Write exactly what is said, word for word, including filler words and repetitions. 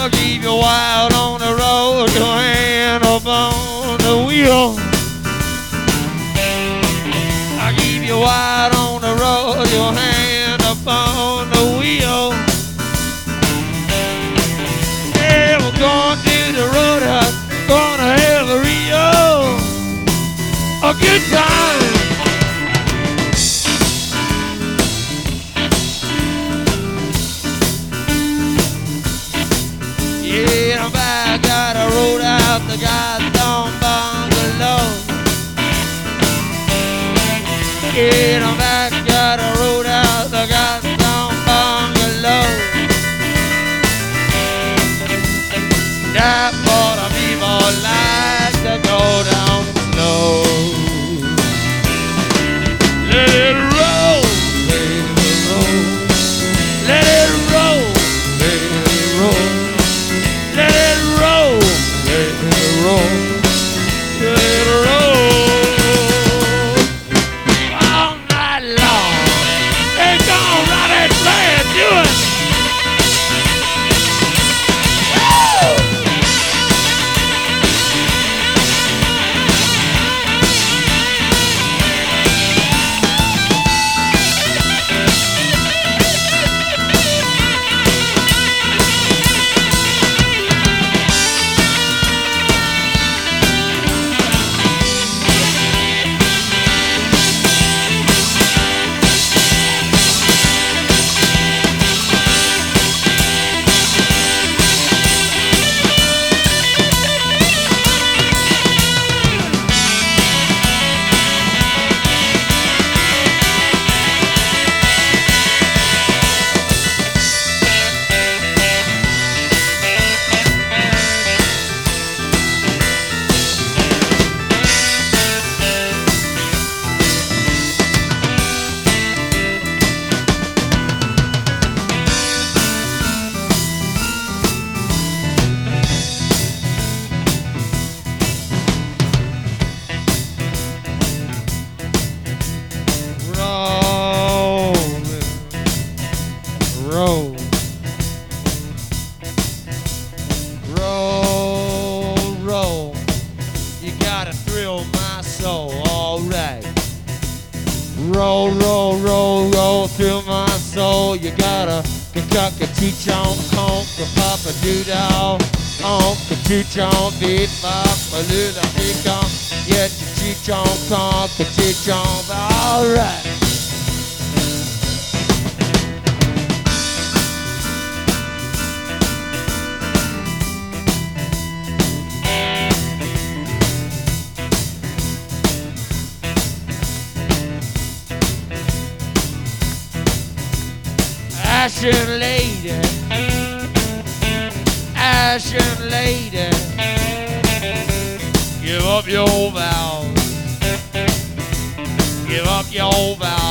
I'll keep you wild on the road, your hand up on the wheel. I'll keep you wild on the road, your hand up on the wheel. Yeah, we're going to the roadhouse, gonna have a real, a good time. Yeah, I'm back, gotta roll out the goddamn bungalow. Yeah, I'm back, gotta roll out the goddamn bungalow. That for the people like to go down slow. Let it roll, let it roll. Let it roll, let it roll. Let it roll, let it roll, let it roll all night long. Hey, go on, ride that play and do it. Roll, roll, roll. You gotta thrill my soul, alright. Roll, roll, roll, roll through my soul. You gotta concoct a teach on conk, a pop a doodle, on the teach on beat, pop a little pick on. Yet you teach on conk, a teach on, alright. Ashen lady, ashen lady, give up your vows, give up your vows.